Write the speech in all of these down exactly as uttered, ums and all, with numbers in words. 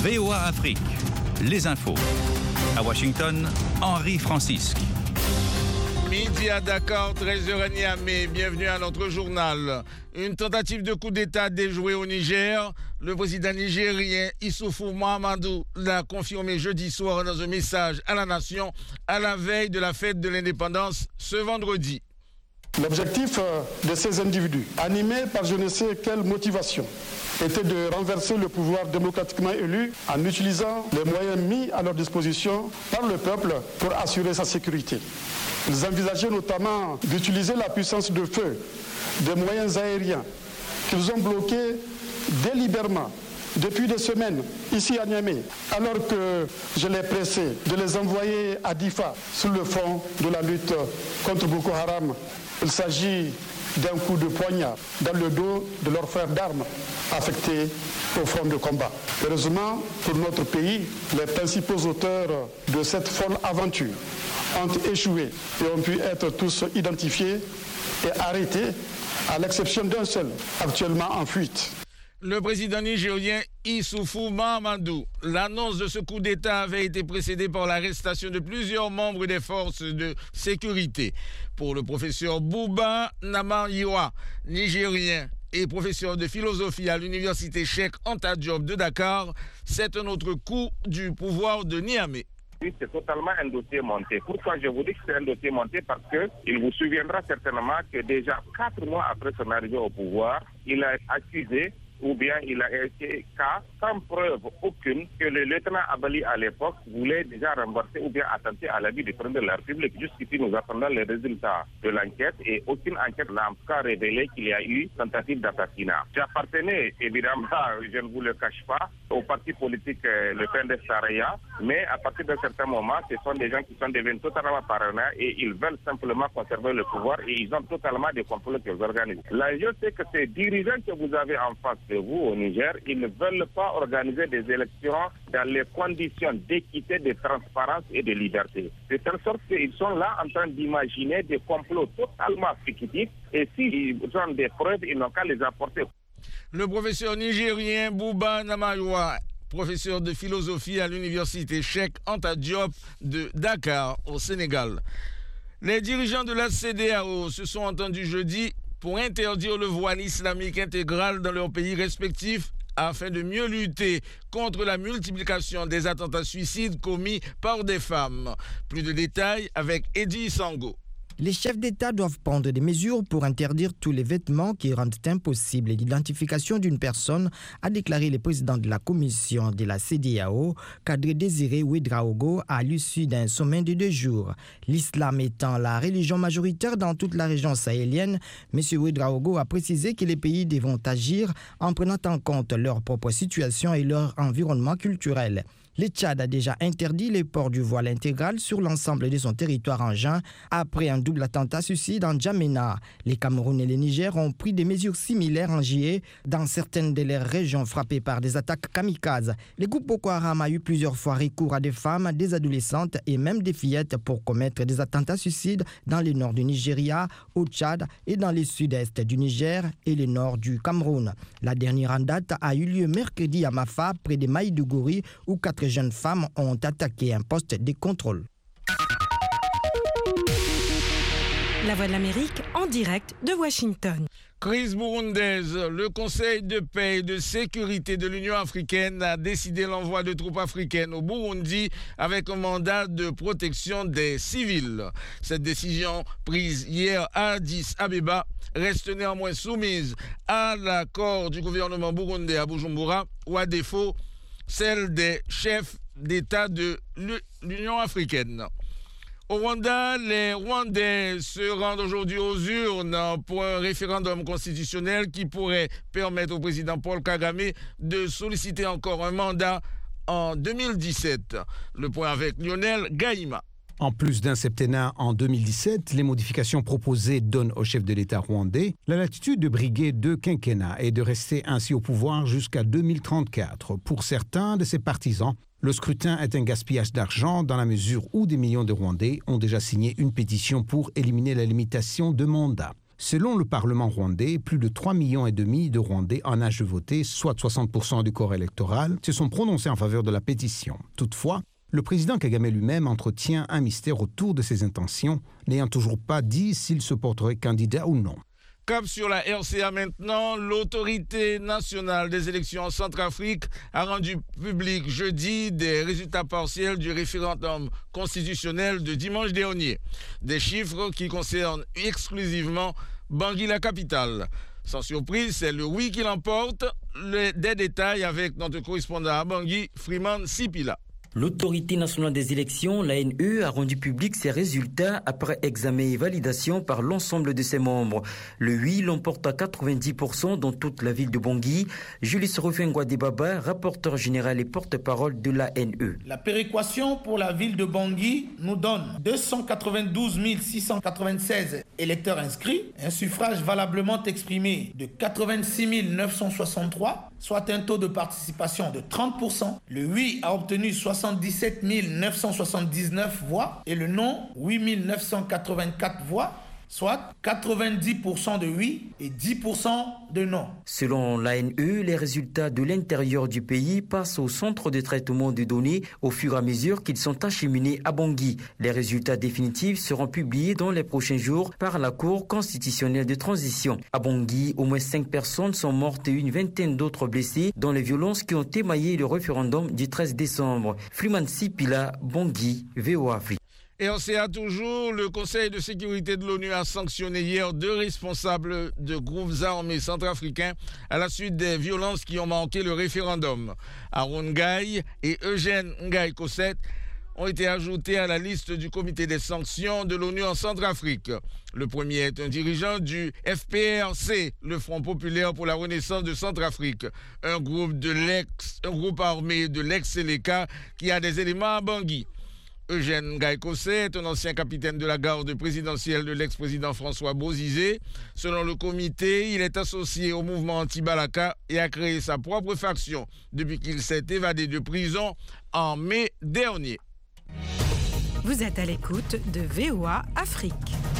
V O A Afrique, les infos. À Washington, Henri Francisque. Midi à Dakar, treize heures à Niamey. Bienvenue à notre journal. Une tentative de coup d'État déjouée au Niger. Le président nigérien Issoufou Mahamadou l'a confirmé jeudi soir dans un message à la nation à la veille de la fête de l'indépendance ce vendredi. L'objectif de ces individus, animés par je ne sais quelle motivation, était de renverser le pouvoir démocratiquement élu en utilisant les moyens mis à leur disposition par le peuple pour assurer sa sécurité. Ils envisageaient notamment d'utiliser la puissance de feu des moyens aériens qu'ils ont bloqués délibérément depuis des semaines ici à Niamey, alors que je les pressé de les envoyer à Difa sur le front de la lutte contre Boko Haram. Il s'agit d'un coup de poignard dans le dos de leurs frères d'armes affectés au front de combat. Heureusement pour notre pays, les principaux auteurs de cette folle aventure ont échoué et ont pu être tous identifiés et arrêtés, à l'exception d'un seul, actuellement en fuite. Le président nigérien Issoufou Mahamadou. L'annonce de ce coup d'État avait été précédée par l'arrestation de plusieurs membres des forces de sécurité. Pour le professeur Bouba Namayiwa, nigérien et professeur de philosophie à l'université Cheikh Anta Diop de Dakar, c'est un autre coup du pouvoir de Niamey. Oui, c'est totalement un dossier monté. Pourquoi je vous dis que c'est un dossier monté? Parce qu'il vous souviendra certainement que déjà quatre mois après son arrivée au pouvoir, il a accusé ou bien il a été cas sans preuve aucune que le lieutenant Abali à l'époque voulait déjà renverser ou bien attenter à la vie du président de la République. Jusqu'ici, nous attendons les résultats de l'enquête et aucune enquête n'a en tout cas révélé qu'il y a eu tentative d'assassinat. J'appartenais évidemment, je ne vous le cache pas, au parti politique le P N D Saraya, mais à partir d'un certain moment, ce sont des gens qui sont devenus totalement paranoïaques et ils veulent simplement conserver le pouvoir et ils ont totalement des complots qu'ils organisent. L'enjeu, c'est que ces dirigeants que vous avez en face de vous au Niger, ils ne veulent pas organiser des élections dans les conditions d'équité, de transparence et de liberté. De telle sorte qu'ils sont là en train d'imaginer des complots totalement fictifs et s'ils ont des preuves, ils n'ont qu'à les apporter. Le professeur nigérien Bouba Namayiwa, professeur de philosophie à l'université Cheikh Anta Diop de Dakar au Sénégal. Les dirigeants de la C E D E A O se sont entendus jeudi pour interdire le voile islamique intégral dans leurs pays respectifs afin de mieux lutter contre la multiplication des attentats suicides commis par des femmes. Plus de détails avec Eddie Sango. Les chefs d'État doivent prendre des mesures pour interdire tous les vêtements qui rendent impossible l'identification d'une personne, a déclaré le président de la commission de la C E D E A O, Kadri Désiré Ouedraogo, à l'issue d'un sommet de deux jours. L'islam étant la religion majoritaire dans toute la région sahélienne, M. Ouedraogo a précisé que les pays devront agir en prenant en compte leur propre situation et leur environnement culturel. Le Tchad a déjà interdit le port du voile intégral sur l'ensemble de son territoire en juin après un double attentat suicide en Djamena. Les Cameroun et le Niger ont pris des mesures similaires en juillet dans certaines de leurs régions frappées par des attaques kamikazes. Le groupe Boko Haram a eu plusieurs fois recours à des femmes, des adolescentes et même des fillettes pour commettre des attentats suicides dans le nord du Nigeria, au Tchad et dans le sud-est du Niger et le nord du Cameroun. La dernière en date a eu lieu mercredi à Mafa, près de Maïdougouri, où quatre jeunes femmes ont attaqué un poste de contrôle. La Voix de l'Amérique en direct de Washington. Crise burundaise. Le Conseil de paix et de sécurité de l'Union africaine a décidé l'envoi de troupes africaines au Burundi avec un mandat de protection des civils. Cette décision prise hier à Addis Abeba reste néanmoins soumise à l'accord du gouvernement burundais à Bujumbura ou à défaut celle des chefs d'État de l'Union africaine. Au Rwanda, les Rwandais se rendent aujourd'hui aux urnes pour un référendum constitutionnel qui pourrait permettre au président Paul Kagame de solliciter encore un mandat en deux mille dix-sept. Le point avec Lionel Gaïma. En plus d'un septennat en deux mille dix-sept, les modifications proposées donnent au chef de l'État rwandais la latitude de briguer deux quinquennats et de rester ainsi au pouvoir jusqu'à deux mille trente-quatre. Pour certains de ses partisans, le scrutin est un gaspillage d'argent dans la mesure où des millions de Rwandais ont déjà signé une pétition pour éliminer la limitation de mandat. Selon le Parlement rwandais, plus de trois millions et demi de Rwandais en âge de voter, soit soixante pour cent du corps électoral, se sont prononcés en faveur de la pétition. Toutefois, le président Kagame lui-même entretient un mystère autour de ses intentions, n'ayant toujours pas dit s'il se porterait candidat ou non. Cap sur la R C A maintenant, l'autorité nationale des élections en Centrafrique a rendu public jeudi des résultats partiels du référendum constitutionnel de dimanche dernier. Des chiffres qui concernent exclusivement Bangui, la capitale. Sans surprise, c'est le oui qui l'emporte. Les, des détails avec notre correspondant à Bangui, Freeman Sipila. L'autorité nationale des élections, l'A N E, a rendu public ses résultats après examen et validation par l'ensemble de ses membres. Le oui l'emporte à quatre-vingt-dix pour cent dans toute la ville de Bangui. Julius Rufengwa Debaba, rapporteur général et porte-parole de l'A N E. La péréquation pour la ville de Bangui nous donne deux cent quatre-vingt-douze mille six cent quatre-vingt-seize électeurs inscrits, un suffrage valablement exprimé de quatre-vingt-six mille neuf cent soixante-trois, soit un taux de participation de trente pour cent. Le oui a obtenu soixante-dix-sept mille neuf cent soixante-dix-neuf voix et le non huit mille neuf cent quatre-vingt-quatre voix, soit quatre-vingt-dix pour cent de oui et dix pour cent de non. Selon l'A N E, les résultats de l'intérieur du pays passent au centre de traitement de données au fur et à mesure qu'ils sont acheminés à Bangui. Les résultats définitifs seront publiés dans les prochains jours par la Cour constitutionnelle de transition. À Bangui, au moins cinq personnes sont mortes et une vingtaine d'autres blessées dans les violences qui ont émaillé le référendum du treize décembre. Freeman Sipila, Bangui, V O A Afrique. Et on sait à toujours, le Conseil de sécurité de l'ONU a sanctionné hier deux responsables de groupes armés centrafricains à la suite des violences qui ont manqué le référendum. Aaron Gaye et Eugène Ngaï Kosset ont été ajoutés à la liste du comité des sanctions de l'ONU en Centrafrique. Le premier est un dirigeant du F P R C, le Front populaire pour la renaissance de Centrafrique, un groupe, de l'ex, un groupe armé de l'ex-Séléka qui a des éléments à Bangui. Eugène Ngaï Kosset est un ancien capitaine de la garde présidentielle de l'ex-président François Bozizé. Selon le comité, il est associé au mouvement anti-Balaka et a créé sa propre faction depuis qu'il s'est évadé de prison en mai dernier. Vous êtes à l'écoute de V O A Afrique.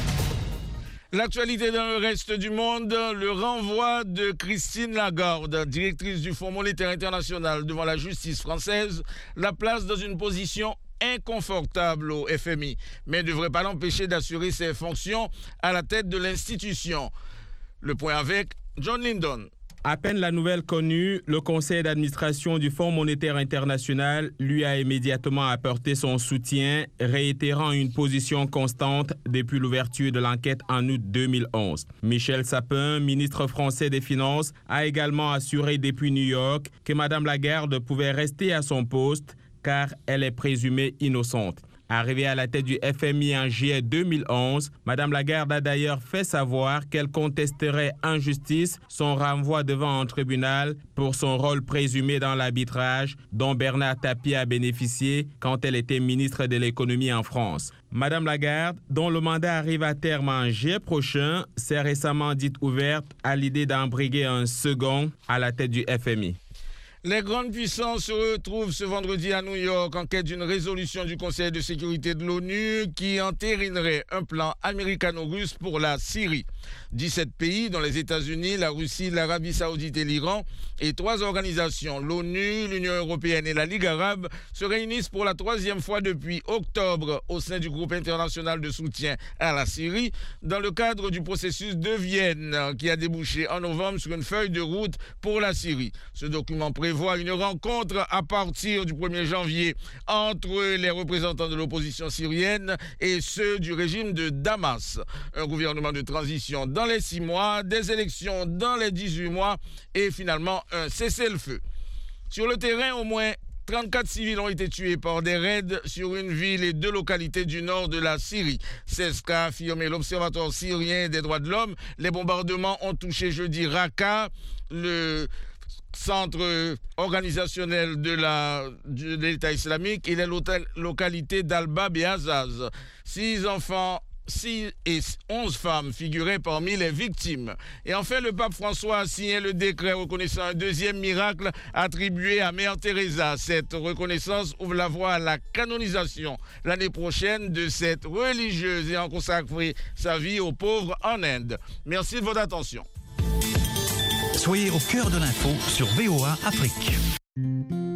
L'actualité dans le reste du monde, le renvoi de Christine Lagarde, directrice du Fonds monétaire international, devant la justice française, la place dans une position inconfortable au F M I, mais ne devrait pas l'empêcher d'assurer ses fonctions à la tête de l'institution. Le point avec John Lyndon. À peine la nouvelle connue, le conseil d'administration du Fonds monétaire international lui a immédiatement apporté son soutien, réitérant une position constante depuis l'ouverture de l'enquête en août deux mille onze. Michel Sapin, ministre français des Finances, a également assuré depuis New York que Mme Lagarde pouvait rester à son poste car elle est présumée innocente. Arrivée à la tête du F M I en juillet deux mille onze, Mme Lagarde a d'ailleurs fait savoir qu'elle contesterait en justice son renvoi devant un tribunal pour son rôle présumé dans l'arbitrage dont Bernard Tapie a bénéficié quand elle était ministre de l'économie en France. Mme Lagarde, dont le mandat arrive à terme en juillet prochain, s'est récemment dite ouverte à l'idée d'embriguer un second à la tête du F M I. Les grandes puissances se retrouvent ce vendredi à New York en quête d'une résolution du Conseil de sécurité de l'ONU qui entérinerait un plan américano-russe pour la Syrie. dix-sept pays, dont les États-Unis, la Russie, l'Arabie saoudite et l'Iran, et trois organisations, l'ONU, l'Union européenne et la Ligue arabe, se réunissent pour la troisième fois depuis octobre au sein du groupe international de soutien à la Syrie, dans le cadre du processus de Vienne qui a débouché en novembre sur une feuille de route pour la Syrie. Ce document prévoit une rencontre à partir du premier janvier entre les représentants de l'opposition syrienne et ceux du régime de Damas. Un gouvernement de transition dans les six mois, des élections dans les dix-huit mois et finalement un cessez-le-feu. Sur le terrain, au moins trente-quatre civils ont été tués par des raids sur une ville et deux localités du nord de la Syrie. C'est ce qu'a affirmé l'Observatoire syrien des droits de l'homme. Les bombardements ont touché jeudi Raqqa, le centre organisationnel de, la, de l'État islamique, et les localités d'Al-Bab et Azaz. Six enfants six et onze femmes figuraient parmi les victimes. Et enfin, le pape François a signé le décret reconnaissant un deuxième miracle attribué à Mère Teresa. Cette reconnaissance ouvre la voie à la canonisation l'année prochaine de cette religieuse ayant consacré sa vie aux pauvres en Inde. Merci de votre attention. Soyez au cœur de l'info sur V O A Afrique.